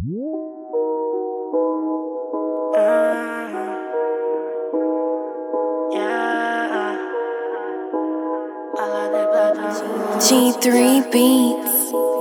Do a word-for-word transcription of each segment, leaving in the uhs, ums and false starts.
джи три Beats.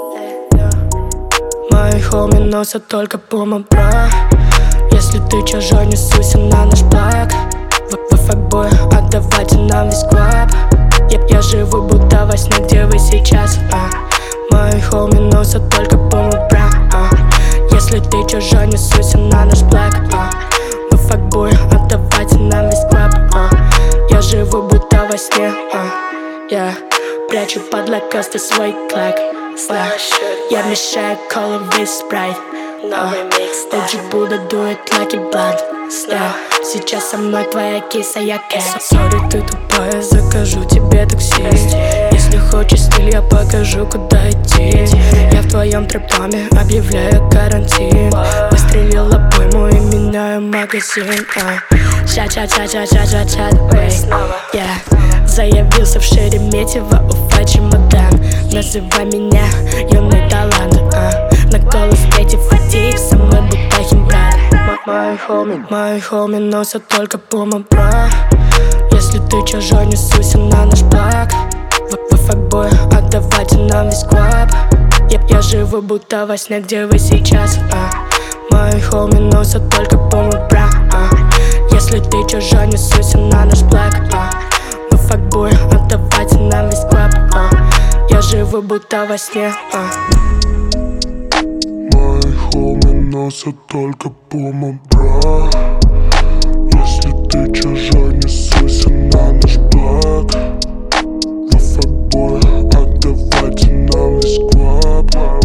Мои хоми носят только пума, бра. Если ты чужой, не суйся на наш благ. Вы факбой, отдавайте нам весь клаб. Я, я живу будто во сне, где вы сейчас, а. Мои хоми носят только пума, бра, а. Если ты чужой, не суйся на наш благ, а. Вы факбой, отдавайте нам весь клаб, а. Я живу будто во сне, а. Я прячу под лакосты свой клак. Я мешаю колу весь спрайт. Оджи Будда дует лаки блант. Сейчас со мной твоя киса, я кэс. Сори, ты тупая, закажу тебе такси. Если хочешь стиль, я покажу, куда идти. Я в твоем трэп-доме объявляю карантин. Выстрелил обойму и меняю магазин. Ча-ча-ча-ча-ча-ча-ча, я заявился в Шереметьево, Уфа, чемодан. Называй меня юный талант, а. На голос дети фатив, со мной будто химбрат. Мои хоми, мои хоми носят только пума, бра. Если ты чужой, не суйся на наш благ. Вы, вы факбой, отдавайте нам весь клаб. Я, я живу будто во сне, где вы сейчас, а. Мои хоми носят только пума, бра, а. Если ты чужой, не суйся на наш благ, а. Вы факбой, отдавайте нам весь клаб, а. Я живу будто во сне, а. Мои хоми носят только пума, бра. Если ты чужой, не суйся на наш благ. Вы факбой, отдавайте нам весь клаб.